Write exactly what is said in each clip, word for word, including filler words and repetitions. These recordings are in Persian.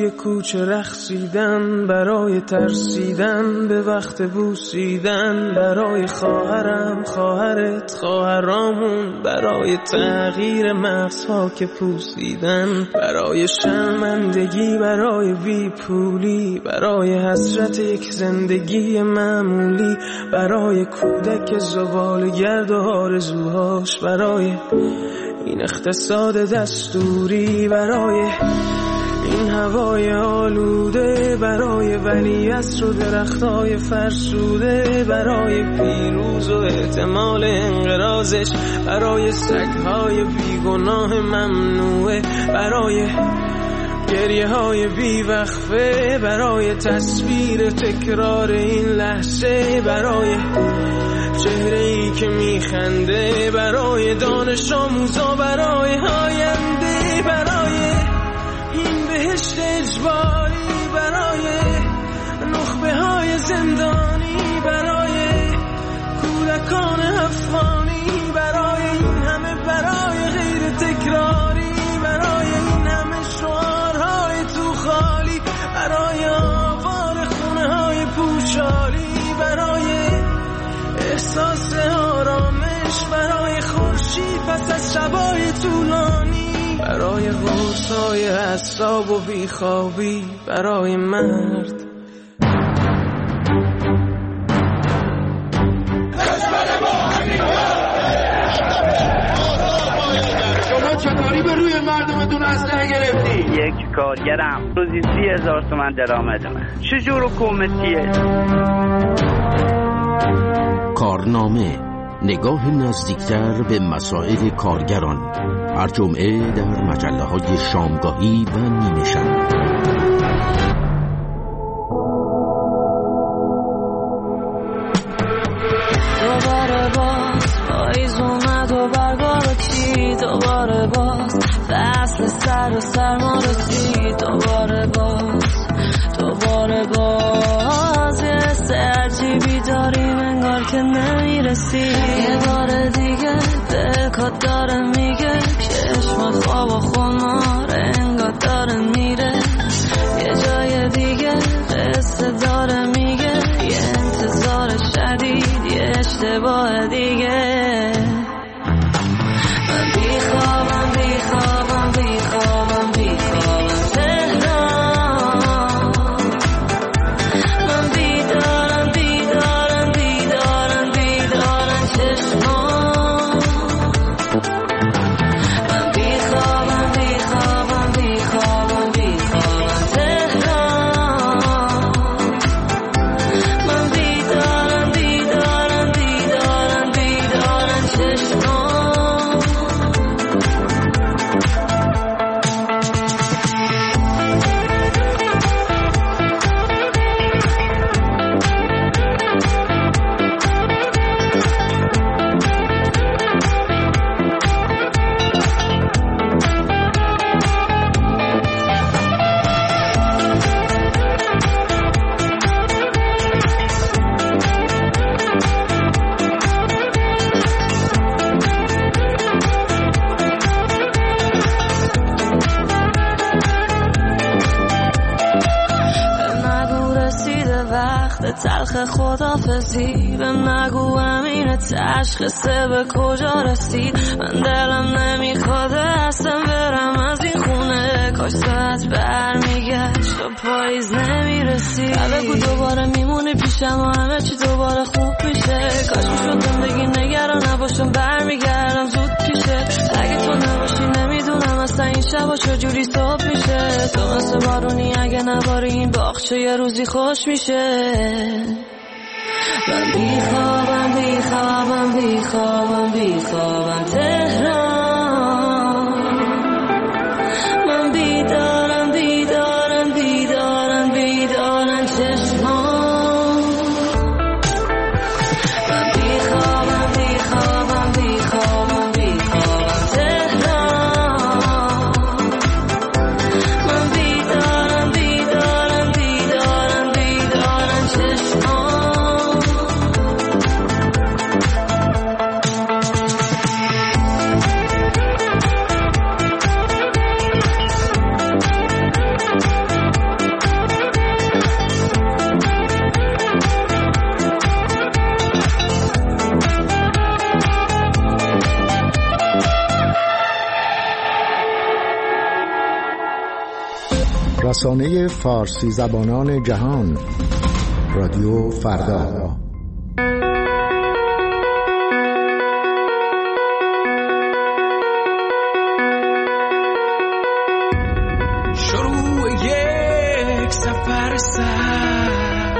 توی کوچه رقصیدن، برای ترسیدن به وقت بوسیدن، برای خواهرم خواهرت خواهرامون، برای تغییر مغزها که پوسیدن، برای شرمندگی برای بی پولی، برای حسرت یک زندگی معمولی، برای کودک زبالگرد و آرزوهاش، برای این اقتصاد دستوری، برای این هوای آلوده، برای ولیعصر و درختای فرسوده، برای پیروز و احتمال انقراضش، برای سگهای بیگناه ممنوعه، برای گریه های بیوقفه، برای تصویر تکرار این لحظه، برای چهره ای که میخنده، برای دانش آموزا، برای آینده، برای این بهشت اجباری، برای نخبه های زندانی، برای کودکان افغانی، برای این همه برای غیر تکراری، برای این همه شعارهای تو خالی، برای آوار خونه های پوشالی، برای احساس آرامش، برای خورشید پس از شبای طولانی، برای غرصای اعصاب و بیخوابی، برای مرد. شما چطوری به روی مردمتون اسلحه گرفتی؟ یک کارگرم روزی سی هزار تومن درآمدمه. چجور حکومتیه؟ کارنامه، نگاه نزدیکتر به مسائل کارگران، هر جمعه در مجله های شامگاهی و نیمه شب. دوباره باز پاییز اومد و برگا رو چید، دوباره باز فصل سر و سرما رسید، دوباره باز دوباره باز یه حس عجیبی داریم انگار که نمیرسی، یه بار دیگه دلکات داره میگه چشم خواب و خمار انگار داره میره، یه جای دیگه قصه داره میگه یه انتظار شدید یه اشتباه دیگه. من بیخوابم بیخوابم بیخوابم بیخوابم تهران، من بیدارم بیدارم بیدارم بیدارم چشمان، من بیخوابم بیخوابم بیخوابم بیخوابم تهران، من بیدارم بیدارم بیدارم بیدارم چشمان. تلخ خدافزی به نگو امین تشخیصه به کجا رسید، من دلم نمیخواد اصلا برم از این خونه، کاش ساعت برمیگشت و پاییز نمیرسید، بگو دوباره میمونی پیشم و همه چی دوباره خوب میشه، کاش میشد زندگی نگران نباشم برمیگردم زود پیشه، اگه تو نباشی نمیدونم اصلا این شبا چجوری صبح میشه، تو مثل بارونی اگه نباری این باغچه یه روزی خوش میشه. من بیخوابم بیخوابم بیخوابم بیخوابم تهران، من بیدارم بیدارم بیدارم بیدارم چشمان، من بیخوابم بیخوابم بیخوابم بیخوابم تهران، من بیدارم بیدارم بیدارم بیدارم چشمان. رسانه فارسی زبانان جهان، رادیو فردا. شروع یک سفر سخت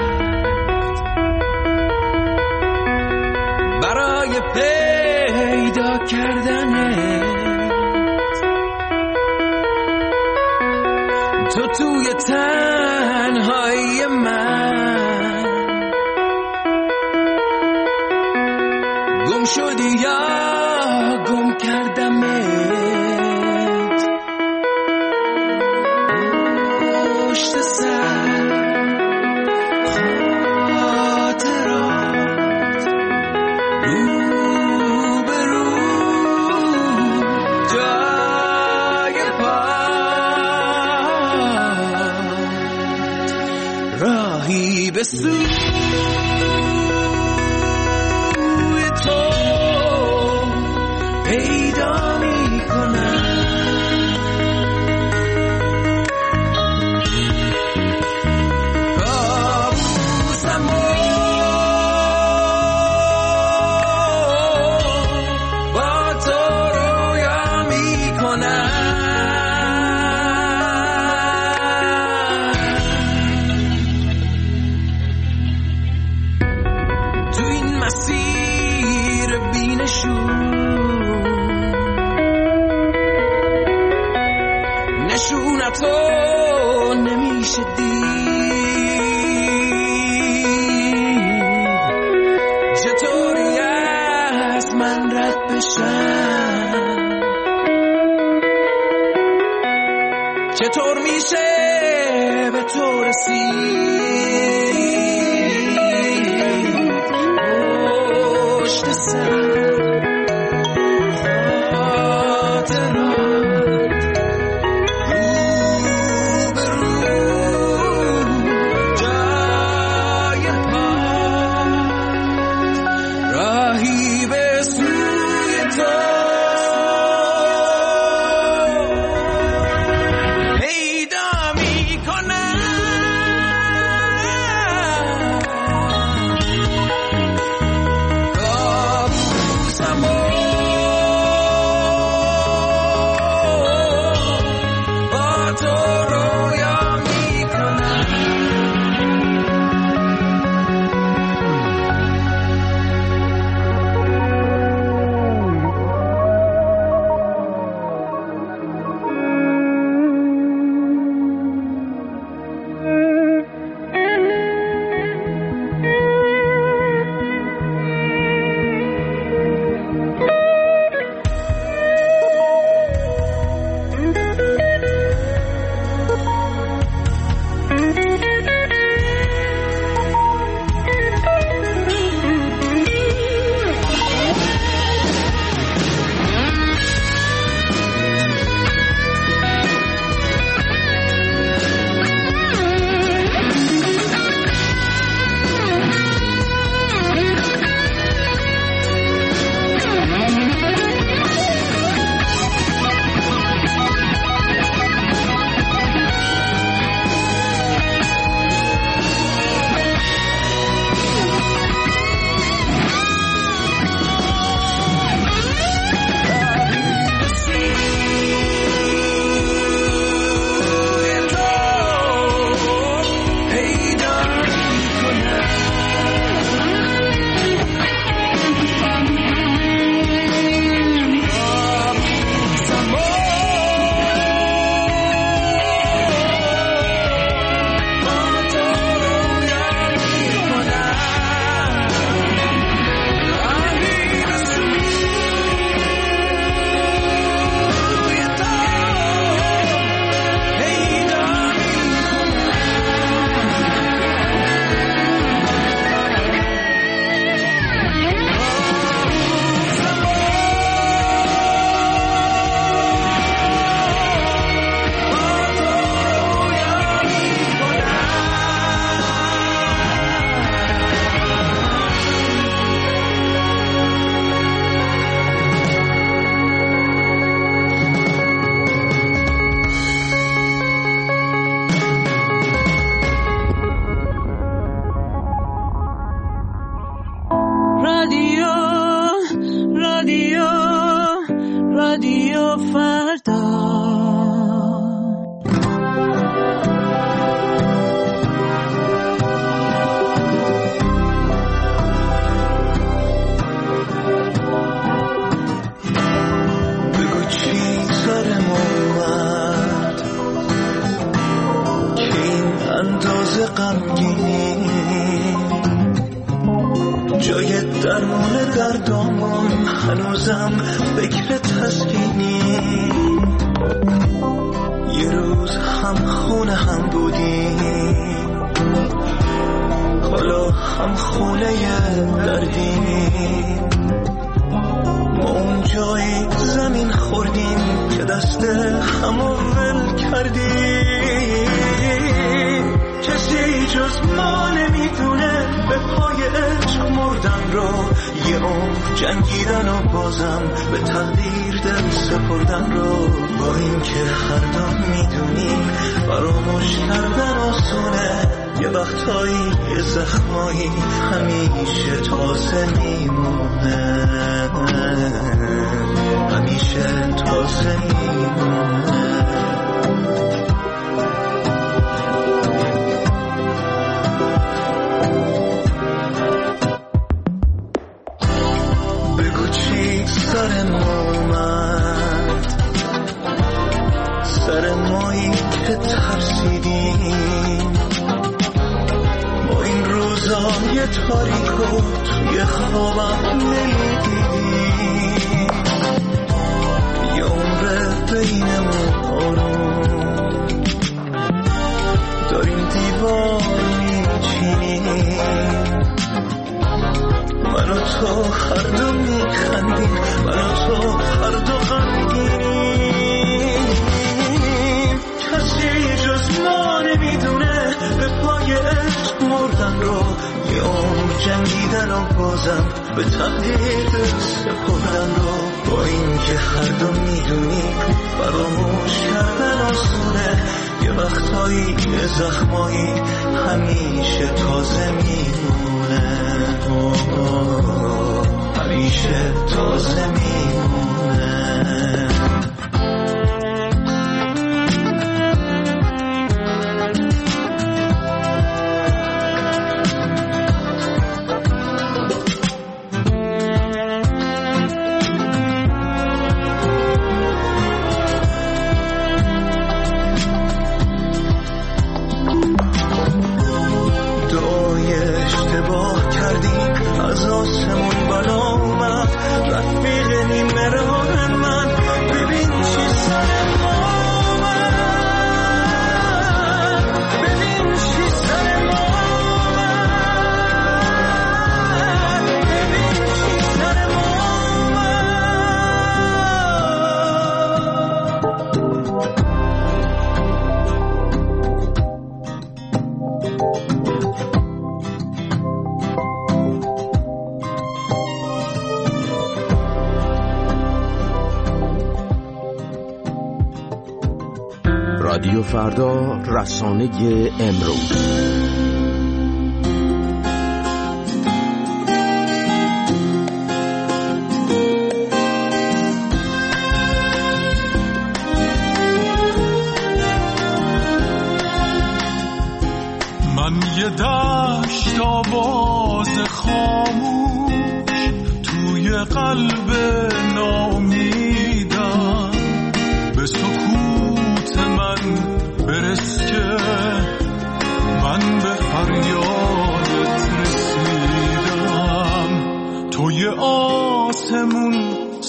برای پیدا کردنت، تو توی تنهایی من گم شدی یا گم کردمت، پشت سر خاطرات رو به رو جای پات، راهی به سوی تو پیدا می کنم. کابوسمو با تو رویا می کنم. تو این مسیر بینشون نشونتو نمیشه دید، چطوری از من رد بشم، چطور میشه به تو رسید، پشت سر رادیو فردا. غمگینی جای درمان دردامون هنوزم فکر تسکینی. یه روز هم خونه هم بودیم، حالا هم خونه دردیم. ما اون جای زمین خوردیم که دست همو ول کردیم. کسی جز ما نمیدونه به پای عشق مردن رو، یه عمر جنگیدن و بازم به تقدیر دل سپردن رو. با این که هر دم میدونیم فراموش کردن آسونه، یه وقتایی یه زخمایی همیشه تازه میمونه، همیشه تازه میمونه. سر ما اومد، سر مایی که ترسیدیم. ما این روزای تاریکو توی خوابم نمیدیدیم. یه عمر بینمون آروم داریم دیوار میچینیم. من و تو هر دو میخندیم، من و تو هر دو غمگینیم. کسی جز ما نمیدونه به پای عشق مردن رو، یه عمر جنگیدن و بازم به تقدیر سپردن رو. با این که هر دو میدونیم فراموش کردن آسونه، یه وقتایی یه زخمایی همیشه تازه میمونه، همیشه تازه میمونه. رادیو فردا، رسانه امروز. من یه دشت آواز خاموش توی قلب ناامیدم، به سکوت من برس که من به فریادت رسیدم. توی آسمون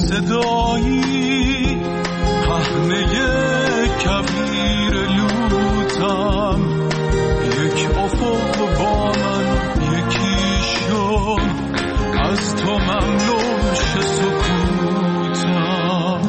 صدایی پهنه کبیر لوتم، یک افق با من یکی شد، از تو ممنون شه سکوتم.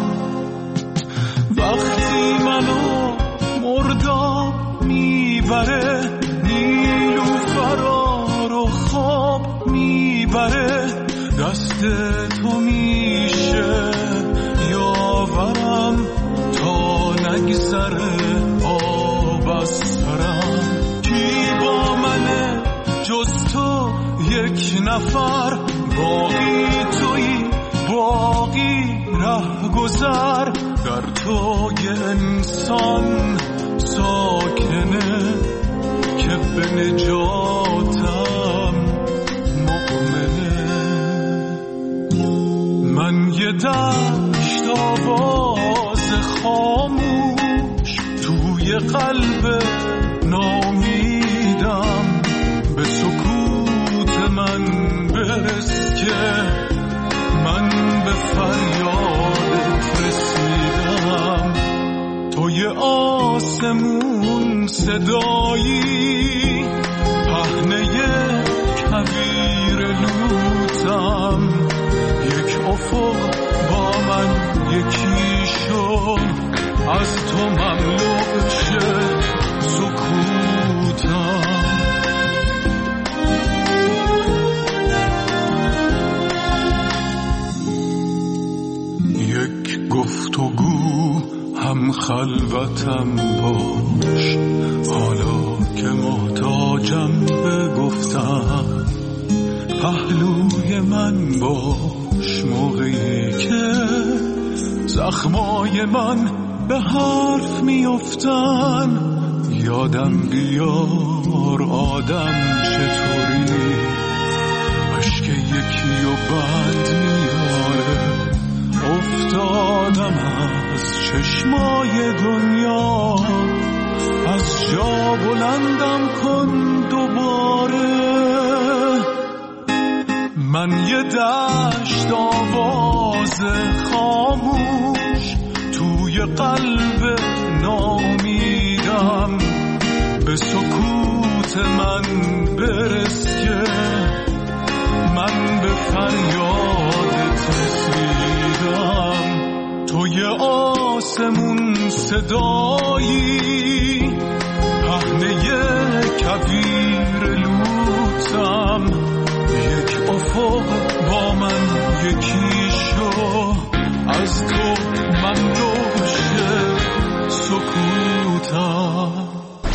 وقتی منو مرداب میبره، نیلوفرا رو خواب میبره، دست تو میشه یاورم تا نگذره آب از سرم. کی با منه جز تو یک نفر، باقی تویی باقی ره گذر در توی انسان ساکنه که به نجاتم مؤمنه. من یه دشت آواز خاموش توی قلب نامیدم، به سکوت من برس که من به فریادت رسیدم. توی آسمون صدایی پهنه کویر لوتم، یک افق با من یکی شد، از تو مملو شد سکوتم. یک گفتگو هم خلوتم باش، حالا که محتاجم به گفتم، پهلوی من باش موقعی که زخمای من به حرف میافتن. یادم بیار آدم چطوری عشق یکی و بند میاره. افتادم از چشمای دنیا، از جا بلندم کن دوباره. من یه دشت آواز خاموش توی قلب نامیدم، به سکوت من برس که من به فریادت رسیدم. توی آسمون صدایی پهنه کویر لوتم، یک افق با من یکی شو، از تو مملو شد سکوتم.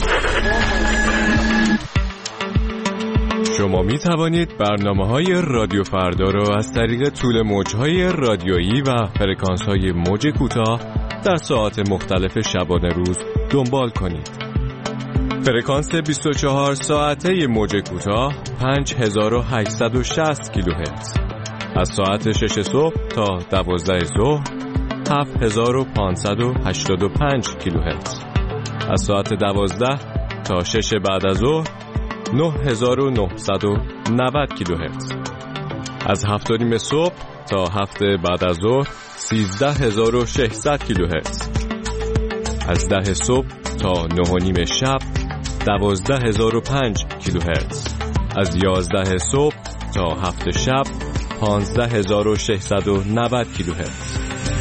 شما می توانید برنامه‌های رادیو فردا را از طریق طول موج‌های رادیویی و فرکانس‌های موج کوتاه در ساعات مختلف شبانه روز دنبال کنید. فرکانس بیست و چهار ساعته موج کوتاه پنج هزار و هشتصد و شصت کیلوهرتز، از ساعت شش صبح تا دوازده ظهر هفت هزار و پانصد و هشتاد و پنج کیلوهرتز، از ساعت دوازده تا شش بعد از ظهر نه هزار و نهصد و نود کیلوهرتز، از هفت و نیم صبح تا هفت بعد از ظهر سیزده هزار و ششصد کیلوهرتز، از ده صبح تا نه و نیم شب دوازده هزار و پنج کیلوهرتز، از یازده صبح تا هفت شب پانزده هزار و ششصد و نود کیلوهرتز.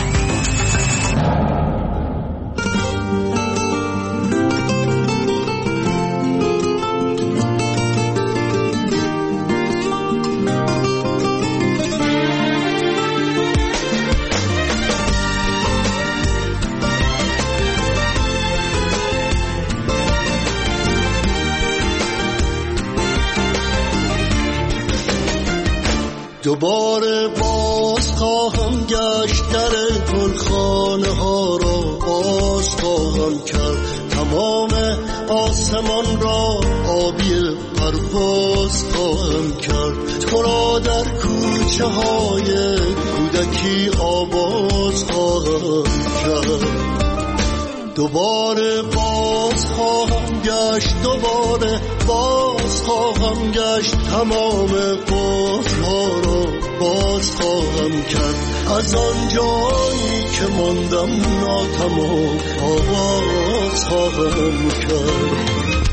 دوباره باز خواهم گشت در گلخانه ها را باز خواهم کرد، تمام آسمان را آبی پرواز خواهم کرد، تو را در کوچه های کودکی آواز خواهم کرد. دوباره باز خواهم گشت، دوباره باز خواهم گشت، تمام قفل‌ها را باز خواهم کرد، از آن جایی که ماندم ناتمام آواز خواهم کرد.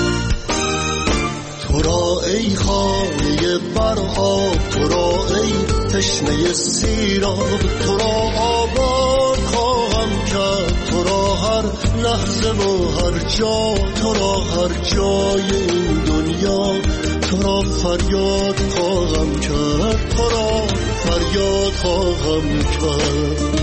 تو را ای خانه برآب، تو را ای تشنه سیراب، تو را آباد خواهم کرد، تو را هر لحظه و هر جا، تو را هر جای این دنیا، تو را فریاد خواهم کرد، تو را فریاد خواهم کرد.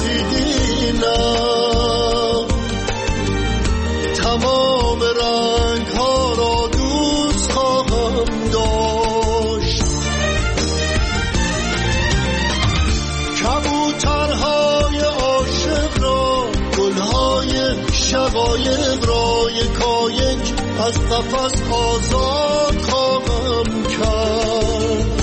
رسیدی نه، تمام رنگ ها را دوست خواهم داشت. کبوترهای عاشق را، گلهای شقایق را یکایک از قفس آزاد خواهم کرد.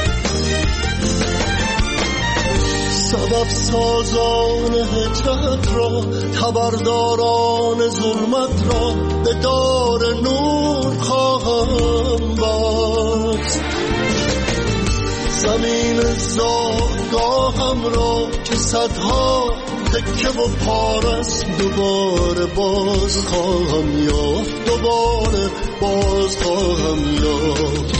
سبب سازان هجرت را، خبرداران ظلمت را به دار نور خواهم بست. زمین زادگاهم را که صدها تکه و پارست دوباره باز خواهم یافت، دوباره باز خواهم یافت.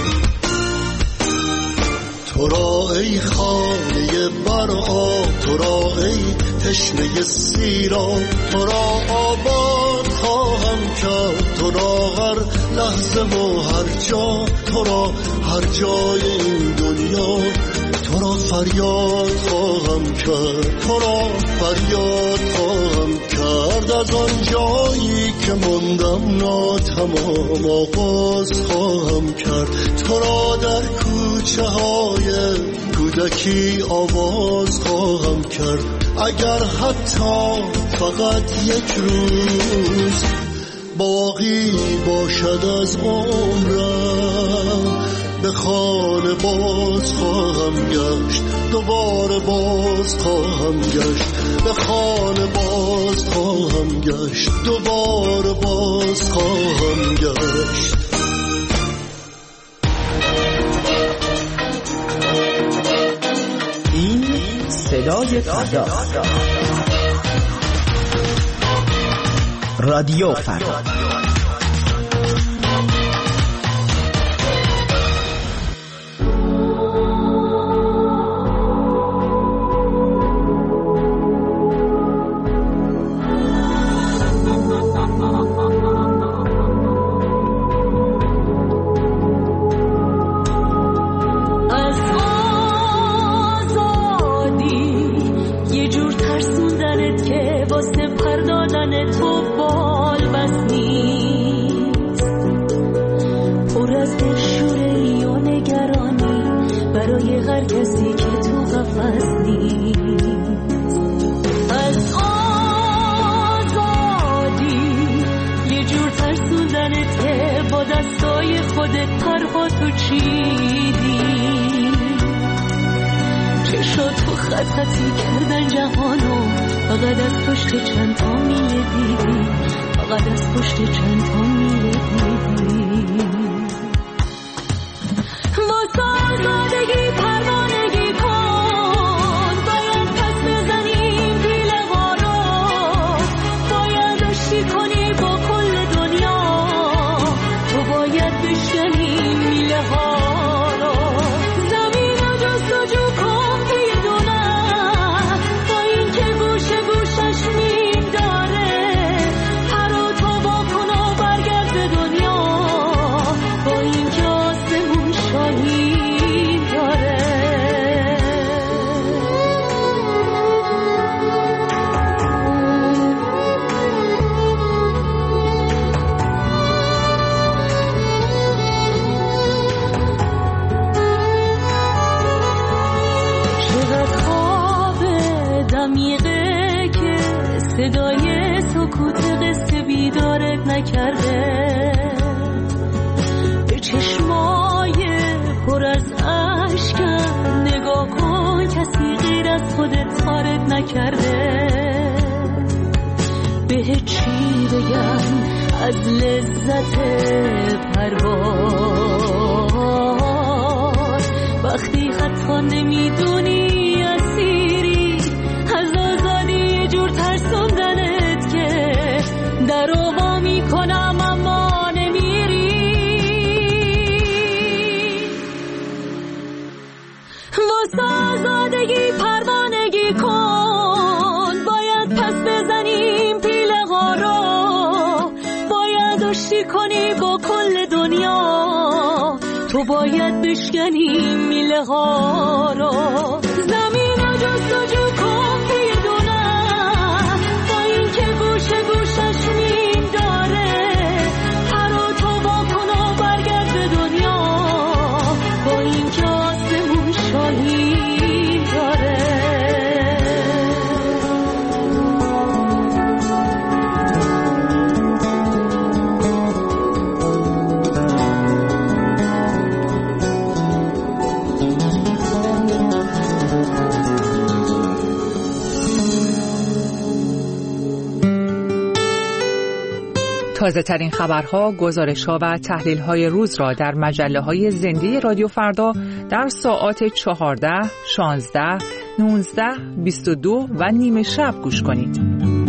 تو را ای خانه برآب، تو را ای تشنه سیراب، تو را آباد خواهم کرد، تو را هر لحظه و هر جا، تو را هر جای این دنیا، تو را فریاد خواهم کرد، تو را فریاد خواهم کرد. از آن جایی که ماندم ناتمام آغاز خواهم کرد، تو را در کوچه های کودکی آواز خواهم کرد. اگر حتی فقط یک روز باقی باشد از عمرم، به خانه باز خواهم گشت، دوباره باز خواهم گشت، به خانه باز خواهم گشت، دوباره باز خواهم گشت. این صدای فردا، رادیو فردا. تو باید بشکنی میله ها را، زمین رو جستجو کن که تازه ترین خبرها، گزارش‌ها و تحلیل‌های روز را در مجله‌های زنده رادیو فردا در ساعات چهارده، شانزده، نوزده، بیست و دو و نیمه شب گوش کنید.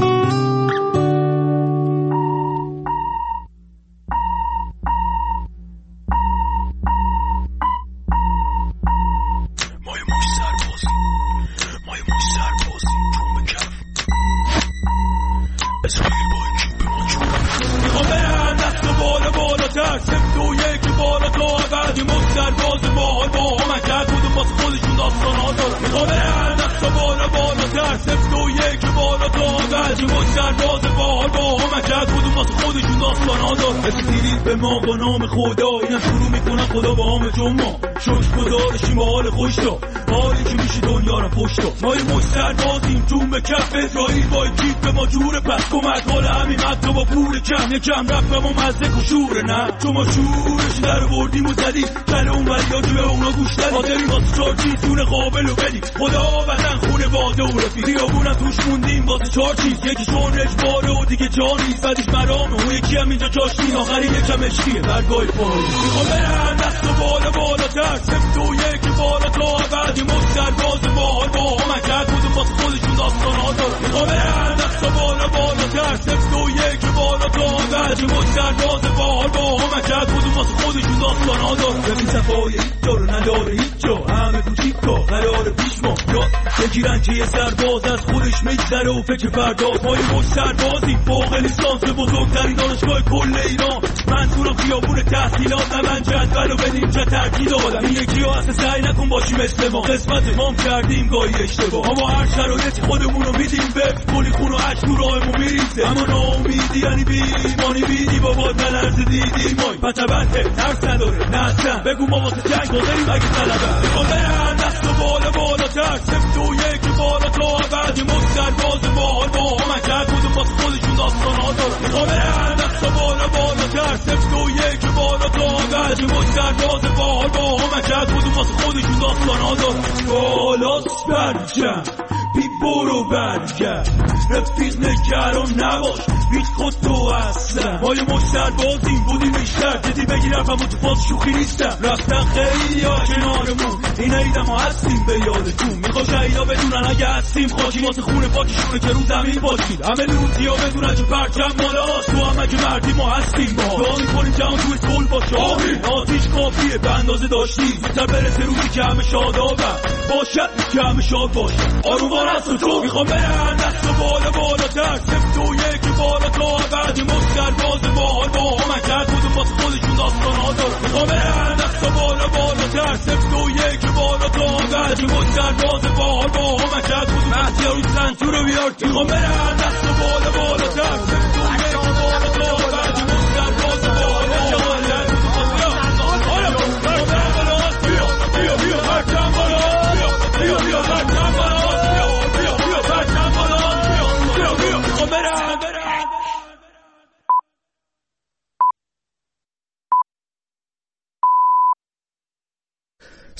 به ما با نام خدا اینا شروع میکنن خدا با هم جمعه شوش گذارشیم با حال خوش دا حالی که میشه دنیا را پشت دا ما یه مشتر بازیم جون به کف اسرائیل با کیف به ما جوره پس کمک حال همین حتی با پول کم یکم رفت به ما مزده کشوره نه چون ما شورش در بردیم و زدیم کل اون ولیا که به اونا گوش دادیم آدمی واسه چار چیز دونه قابل و بدیم خدا وطن خونه واده و رفید دیابونم توش موندیم واسه چار چیز یکی شونش باره و دیگه جانیست بعدش مرامه اون یکی هم اینجا جاش نیم آخری یکم اشکیه برگاه پایی میخوام برن دست و بالا بالا تر سفت و یک بالا تا بعدی مستر باز باحال با هم کرد بودم واسه خودشون داستان ها دارم میخوام برن دست و بالا بالا تر سفت و یک بالا تا بعدی مستر باز باحال با هم کرد بودم واسه خودشون داستان ها دارم ببین صفای هیچ جا رو نداره هیچ جا همه کوچیک تا قرار پیش ما یاد بگیرن که یه سرباز از خودش میگذره و فکر فرداست ما یه مستر بازی فوق لیسانس بزرگترین دانشگاه کل ایران منظورم خیابون تحصیلات نه من جدول و بدیم چه ترکیب دادم این یکی ها اصلا سعی نکن باشی مثل ما قسمت مام کردیم گاهی اشتباه اما هر شرایطی خودمون رو میدیم به کلی خون و عشق رو راهمون میریزه اما ناامیدی یعنی بیمانی بیدی بابا نلرز دیدی مای پتبنده ترس نداره نه اصلا بگو ما واسه جنگ بازاریم اگه طلبه میخوام برن دست و بالا بالا تر سفت و یک بالا تا بعدی مستر باز باحال با هم کرد بودم واسه خودشون داستان ها دارم میخوام برن دست و بالا بالا تر سفت و یک بالا تا بعدی مستر باز باحال با هم کرد بودم واسه خودشون داستان ها دارم بالاست برجم بی برو برگرد رفیق نگران نباش هیچ خود تو هستم ما یه مشتر بازیم بودیم بیشتر جدی بگیرم و تو فاز شوخی نیستم رفتن خیلی ها کنارمون این ایدم ها هستیم به یادتون میخوا شهیدا بدونن اگه هستیم خاکی واسه خونه پاکشونه که رو زمین باشید همه لوتی ها بدونن که پرچم بالاست تو هم اگه مردی ما هستیم با دعا میکنیم جمع توی صلح باشه آمین آتیش کافیه به اندازه داشتیم زودتر برسه روزی که همه شادابم باشد که همه شاد باشد آرومان هست و تو میخوام برن دست و بالا بالا تر سفت و یک بالا تا بعدی مستر باز باحال با هم کرد بودم واسه خودشون داستان ها دارم میخوام برن دست و بالا بالا تر سفت و یک بالا تا بعدی مستر باز باحال با هم کرد بودم مهدی روی سنتور رو بیار میخوام برن دست و بالا بالا تر